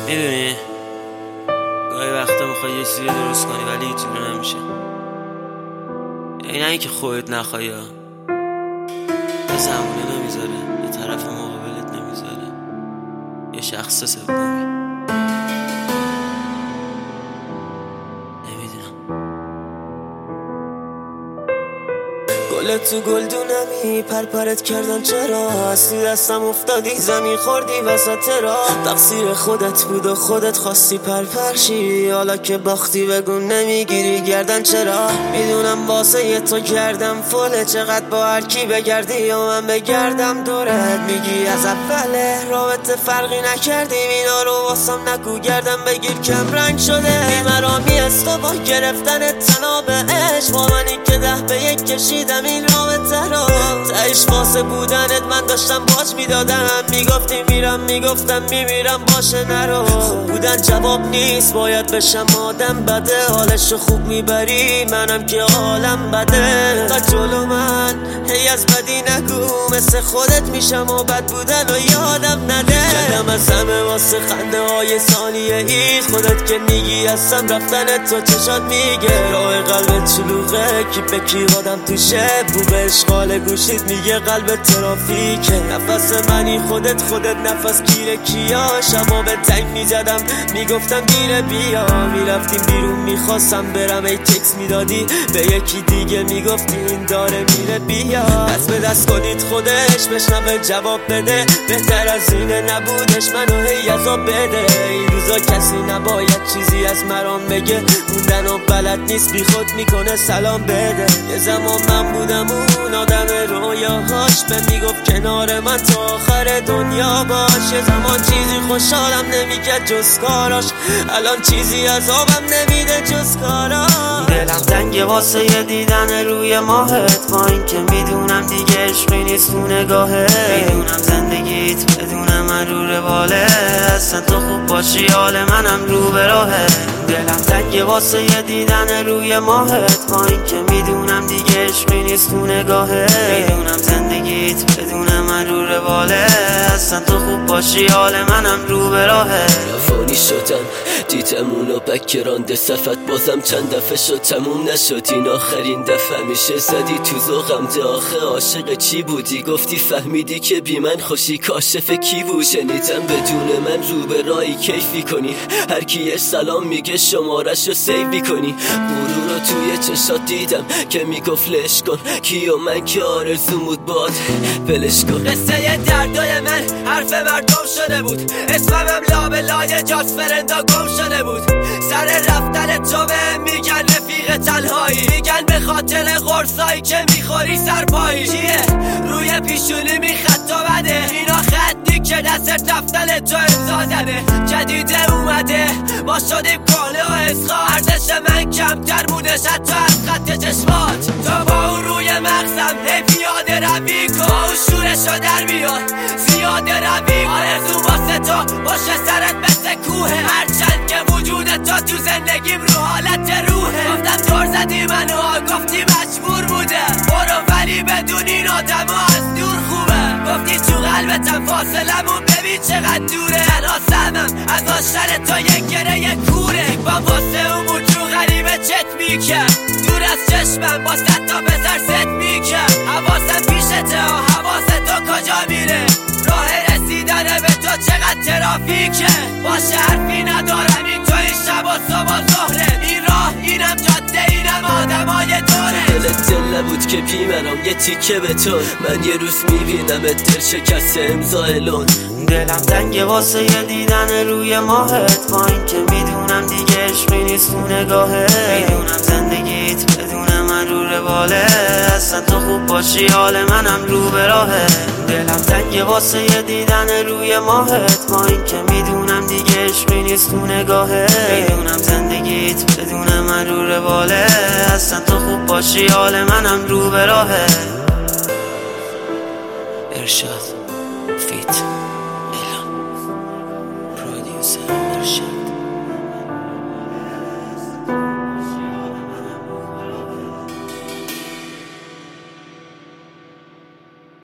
میدونی گاهی وقتا میخوای یه چیزی درست کنی ولی هیچ جوره نمیشه. یعنی نه اینکه خودت نخوای، یه زمونه نمیذاره، یه طرف مقابلت نمیذاره، یه شخص سومی. گل تو گلدونمی پرپرت کردن چرا؟ از تو دستم افتادی زمین خوردی وسط راه. تقصیر خودت بود و خودت خواستی پرپرشی، حالا که باختی بگو نمیگیری گردن چرا؟ میدونم واسه یه تو کردم فله، چقدر با هر کی بگردی یا من بگردم دورت. میگی از اوله رابطه فرقی نکردیم، اینا رو واسم نگو گردم بگیر کم رنگ شده. بیمرامی از تو با گرفتن تناب عشق، با منی که 10 به 1 کشیدم این رابطه رو. تهش واسه بودنت من داشتم باج میدادم، میگفتی میرم میگفتم میمیرم باشه نرو. خوب بودن جواب نیست، باید بشم آدم بده. حالشو خوب میبری منم که حالم بده. تا جلو من هی از بدی نگو، مثل خودت میشم و بد بودن و یادم نده. کردم از همه واسه خنده های ثانیه ای، خودت که میگی هستم رفتن تو چشات میگه. راه قلبت شلوغه کی به کی آدم توشه، بو به اشغال گوشید میگه قلب ترافیکه. نفس منی خودت نفس گیره کیا، شبا به تنگ میزدم میگفتم دیره بیا. میرفتیم بیرون میخواستم برم ای تکس میدادی به یکی دیگه میگفتی این داره میره بیا. دست به دست کنید خودش بشنوه جواب بده، بهتر از اینه نبودش منو هی عذاب بده. این روزا کسی نباید چیزی از مرام بگه، موندن و بلد نیست بی خود میکنه سلام بده. یه زمان من بودم اون آدم رویاهاش، به میگفت کنار من تا آخر دنیا باش. یه زمان چیزی خوشحالم نمیکرد جز کاراش، الان چیزی عذابم نمیده جز کاراش. دلم تنگه واسه یه دیدن روی ماهت، با این که میدونم دیگه عشقی نیست تو نگاهت. میدونم زندگیت بدون من رو رواله، اصلا تو خوب باشی حال منم رو به راهه. دلم تنگه واسه یه دیدن روی ماهت، با این که میدونم دیگه عشقی نیست تو نگاهت. میدونم زندگیت بدون من رو رواله، اصلا تو خوب باشی حال منم رو به راهه. روانی شدم دیدم اونو بکرانده صفت، بازم چند دفعه شد تموم نشد این آخرین دفعه. میشه زدی تو ذوقم ده آخه عاشق چی بودی؟ گفتی فهمیدی که بی من خوشی کاشف کی بود؟ شنیدم بدون من رو به راهی کیفی کنی، هر کی سلام میگه شمارش رو سیو میکنی. غرور رو توی چشات دیدم که میگفت لش کن کی و من که آرزوم بود باد بلش کن. قصه دردای من حرف مردم شده بود، اسمم لابلای جات فرندا گم شده بود. سر رفتن تو به میگن رفیق تنهایی، میگن به خاطر قرصایی که میخوری سرپایی. چیه روی پیشونی میخط تو بده، اینا خطی که دست رفتن تو امضا زده. جدیده اومده ما شدیم کاله و اسخار، ارزش من کمتر بودش حتی از خط چشمات. تو با اون روی مغزم هی پیاده روی کن، اون شورشو در بیار زیاده روی. آرزو واسه تو باشه سرت مثل کوه، هرچند که وجود تو زندگیم رو حالت روحه. گفتم دور زدی منو گفتی مجبور بوده برو، ولی بدون این آدم از دور خوبه. گفتی تو قلبتم فاصلمون ببین چقدر دوره، تنها سهمم از داشتن تو یک گره کوره. با واسه اون موجو غریبه چت میکرد، دور از چشمم با 100 تا پسر ست میکرد. حواسم پیشته و حواس تو کجا میره؟ راه رسیدن به تو چقدر ترافیکه. باشه حرفی ندارم این تو این شب و صبح و ظهره، این راه اینم جاده اینم آدمای دوره. دلت دل نبود که بیمرم یه تیکه به تو، من یه روز میبینم دل شکست امضا الون. دلم تنگه واسه یه دیدن روی ماهت، با این که میدونم دیگه عشقی نیست تو نگاهت. میدونم زندگیت بدون من رو رواله، اصلا تو خوب باشی حال منم رو به راهه. دلم تنگه واسه یه دیدن روی ماهت، با این که میدونم دیگه عشقی نیست تو نگاهت. میدونم زندگیت بدون من رو رواله، اصلا تو خوب باشی حال منم رو به راهه. ارشاد فیت اعلام پرودیوسر ارشاد.